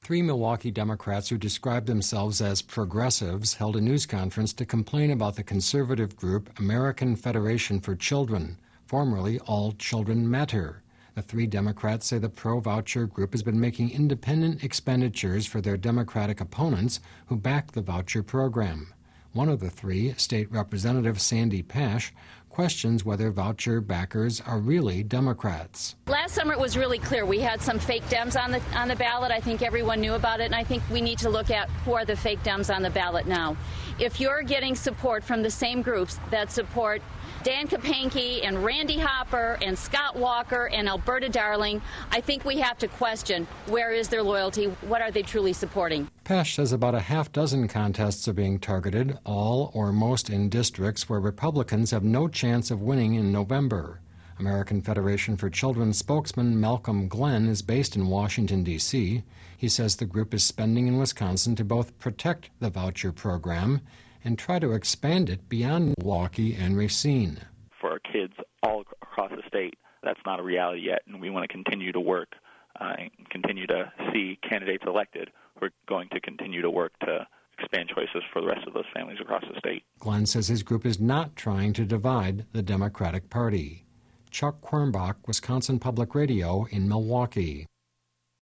Three Milwaukee Democrats who describe themselves as progressives held a news conference to complain about the conservative group American Federation for Children, formerly All Children Matter. The three Democrats say the pro-voucher group has been making independent expenditures for their Democratic opponents who back the voucher program. One of the three, State Representative Sandy Pash, questions whether voucher backers are really Democrats. Last summer it was really clear. We had some fake Dems on the ballot. I think everyone knew about it, and I think we need to look at who are the fake Dems on the ballot now. If you're getting support from the same groups that support Dan Kapanke and Randy Hopper and Scott Walker and Alberta Darling, I think we have to question where is their loyalty, what are they truly supporting. Pash says about a half dozen contests are being targeted, all or most in districts where Republicans have no chance of winning in November. American Federation for Children spokesman Malcolm Glenn is based in Washington, D.C. He says the group is spending in Wisconsin to both protect the voucher program and try to expand it beyond Milwaukee and Racine. For our kids all across the state, that's not a reality yet, and we want to continue to work and continue to see candidates elected. We're going to continue to work to expand choices for the rest of those families across the state. Glenn says his group is not trying to divide the Democratic Party. Chuck Quirmbach, Wisconsin Public Radio in Milwaukee.